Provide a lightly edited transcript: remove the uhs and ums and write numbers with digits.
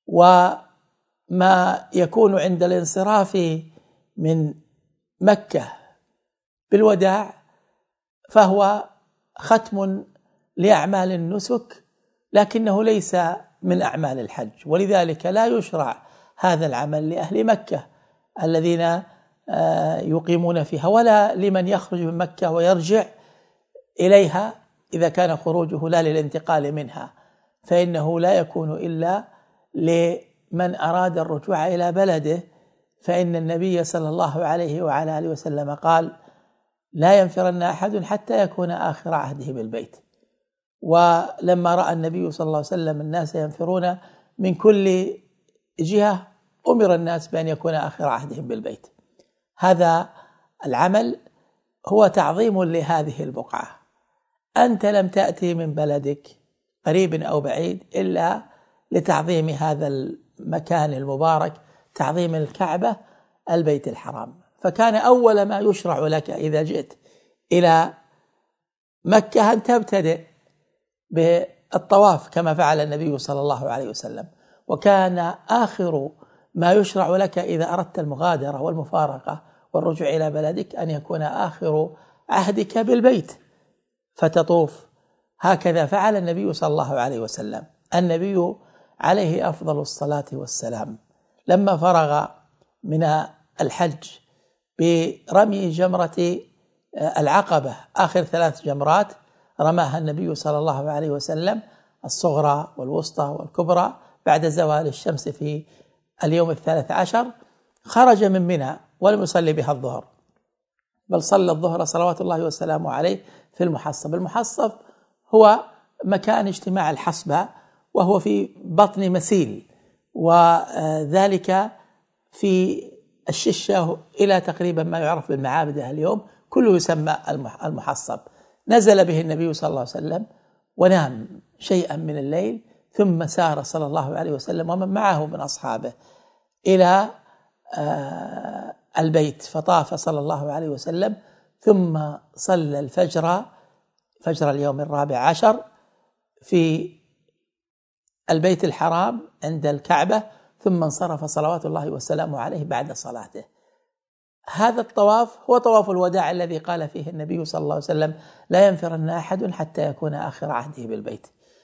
وما يكون عند الانصراف من مكة بالوداع فهو ختم لأعمال النسك، لكنه ليس من أعمال الحج، ولذلك لا يشرع هذا العمل لأهل مكة الذين يقيمون فيها، ولا لمن يخرج من مكة ويرجع إليها إذا كان خروجه لا للانتقال منها، فإنه لا يكون إلا لمن أراد الرجوع إلى بلده، فإن النبي صلى الله عليه وعلى آله وسلم قال: لا ينفرن أحد حتى يكون آخر عهده بالبيت. ولما رأى النبي صلى الله عليه وسلم الناس ينفرون من كل جهة أمر الناس بأن يكون آخر عهدهم بالبيت. هذا العمل هو تعظيم لهذه البقعة. أنت لم تأتي من بلدك قريب أو بعيد إلا لتعظيم هذا المكان المبارك، تعظيم الكعبة البيت الحرام. فكان أول ما يشرع لك إذا جئت إلى مكة أن تبتدئ بالطواف كما فعل النبي صلى الله عليه وسلم، وكان آخر ما يشرع لك إذا أردت المغادرة والمفارقة والرجوع إلى بلدك أن يكون آخر عهدك بالبيت فتطوف. هكذا فعل النبي صلى الله عليه وسلم. النبي عليه أفضل الصلاة والسلام لما فرغ من الحج برمي جمرة العقبة، آخر 3 جمرات رماها النبي صلى الله عليه وسلم، الصغرى والوسطى والكبرى، بعد زوال الشمس في اليوم 13، خرج من منى ولم يصلي بها الظهر، بل صلى الظهر صلوات الله وسلامه عليه في المحصب. المحصب هو مكان اجتماع الحصبة، وهو في بطن مسيل، وذلك في الششة إلى تقريبا ما يعرف بالمعابد اليوم، كله يسمى المحصب. نزل به النبي صلى الله عليه وسلم ونام شيئا من الليل، ثم سار صلى الله عليه وسلم ومن معه من أصحابه إلى البيت، فطاف صلى الله عليه وسلم، ثم صلى الفجر، فجر اليوم 14 في البيت الحرام عند الكعبة، ثم انصرف صلوات الله وسلامه عليه بعد صلاته. هذا الطواف هو طواف الوداع الذي قال فيه النبي صلى الله عليه وسلم: لا ينفرن أحد حتى يكون آخر عهده بالبيت.